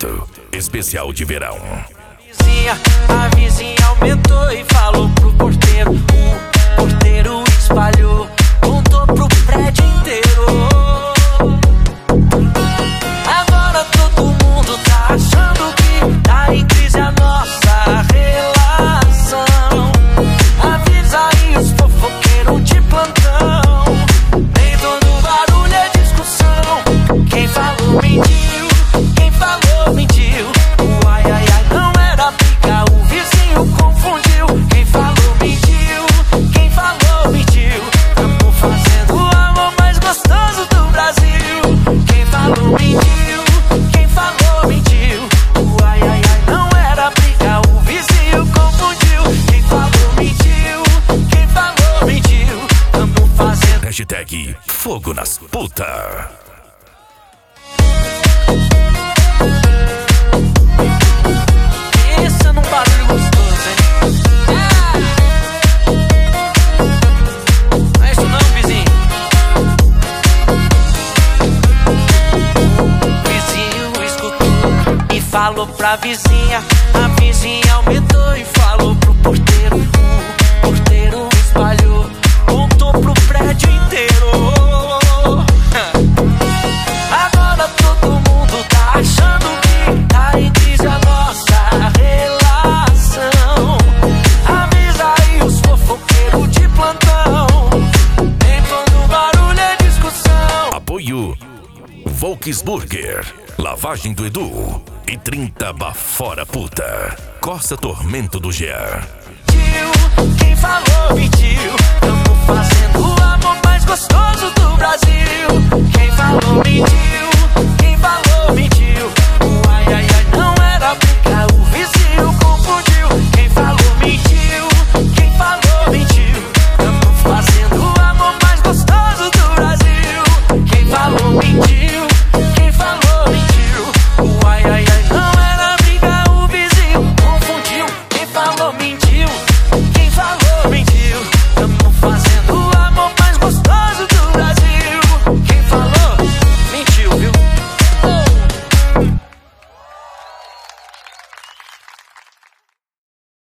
Oferecimento especial de verão. A vizinha aumentou e falou pro porteiro. O porteiro espalhou, contou pro prédio inteiro. Agora todo mundo tá achando que tá em crise a nossa relação. Avisa aí os fofoqueiros de plantão. Nem todo barulho é discussão. Quem falou mentiu, quem falou mentiu. O ai ai ai não era briga, o vizinho confundiu. Quem falou mentiu, quem falou mentiu. Tamo fazendo o amor mais gostoso do Brasil. Quem falou mentiu, quem falou mentiu. O ai ai ai não era briga, o vizinho confundiu. Quem falou mentiu, quem falou mentiu. Tamo fazendo. Hashtag Fogo nas Puta. Pensa num barulho gostoso, hein? Não é isso não, vizinho? O vizinho escutou e falou pra vizinha. A vizinha aumentou e falou pro porteiro. O porteiro espalhou, contou pro prédio inteiro. Agora todo mundo tá achando que tá em crise a nossa relação. Avisa aí os fofoqueiros de plantão. Nem todo barulho é discussão. Apoio Volksburger, Lavagem do Edu e 30 Bafora Puta. Costa Tormento do Jean. Quem falou mentiu. Tamo fazendo o amor mais gostoso do Brasil. Quem falou mentiu, quem falou